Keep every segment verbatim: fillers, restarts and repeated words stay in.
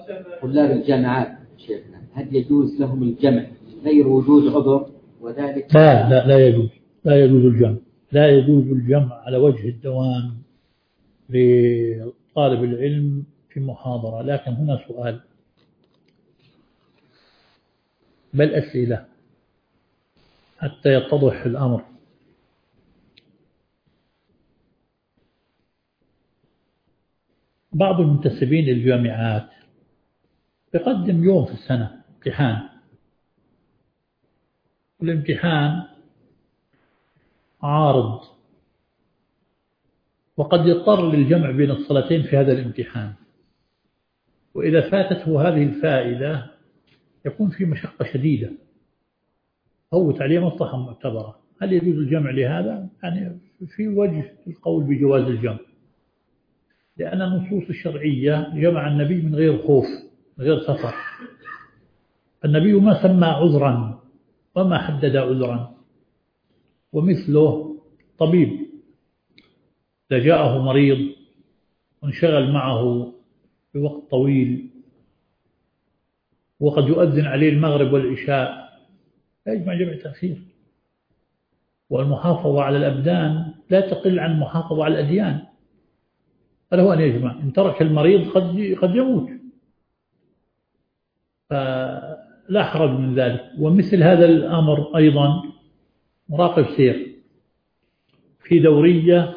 طلاب الجامعات شيخنا هل يجوز لهم الجمع غير وجود عذر وذلك؟ لا لا لا يجوز، لا يجوز الجمع، لا يجوز الجمع على وجه الدوام لطالب العلم في محاضرة. لكن هنا سؤال بل أسئلة حتى يتضح الأمر. بعض المنتسبين للجامعات يقدم يوم في السنة امتحان، والامتحان عارض وقد يضطر للجمع بين الصلاتين في هذا الامتحان، وإذا فاتته هذه الفائدة يكون في مشقة شديدة، فوت عليه مصلحة معتبرة. هل يجوز الجمع لهذا؟ يعني في وجه القول بجواز الجمع، لأن النصوص الشرعية جمع النبي من غير خوف من غير سفر. النبي ما سمى عذرا وما حدد عذرا، ومثله طبيب إذا جاءه مريض وانشغل معه بوقت طويل وقد يؤذن عليه المغرب والعشاء لا يجمع جمع تأخير. والمحافظة على الأبدان لا تقل عن المحافظة على الأديان، فله أن يجمع. إن ترك المريض قد قد يموت، فلا حرج من ذلك. ومثل هذا الأمر أيضا مراقب سير في دورية،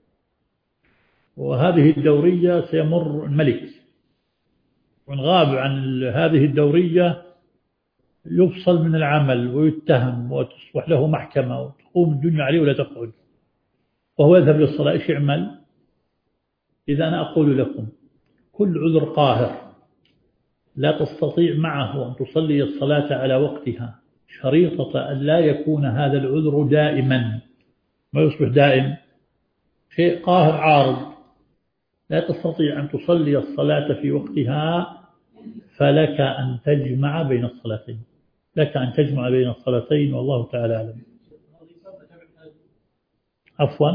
وهذه الدورية سيمر الملك، وإن غاب عن هذه الدورية يفصل من العمل ويتهم وتصبح له محكمة وتقوم الدنيا عليه ولا تقعد، وهو يذهب للصلاة. إيش يعمل؟ إذا أنا أقول لكم كل عذر قاهر لا تستطيع معه أن تصلي الصلاة على وقتها، شريطة أن لا يكون هذا العذر دائما، ما يصبح دائم، شيء قاهر عارض لا تستطيع أن تصلي الصلاة في وقتها، فلك أن تجمع بين الصلاتين، لك أن تجمع بين الصلاتين، والله تعالى أعلم. عفوا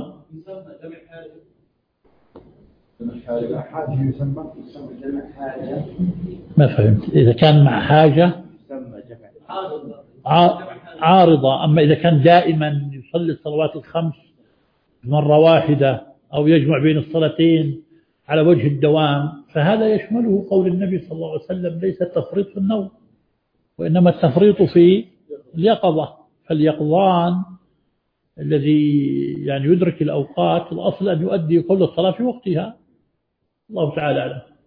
ما فهمت. إذا كان مع حاجة عارضة، أما إذا كان دائما يصلي الصلوات الخمس مرة واحدة أو يجمع بين الصلاتين على وجه الدوام، فهذا يشمله قول النبي صلى الله عليه وسلم ليس التفريط في النوم، وإنما التفريط في اليقظة. فاليقظان الذي يعني يدرك الأوقات الأصل أن يؤدي كل الصلاة في وقتها، الله تعالى أعلم.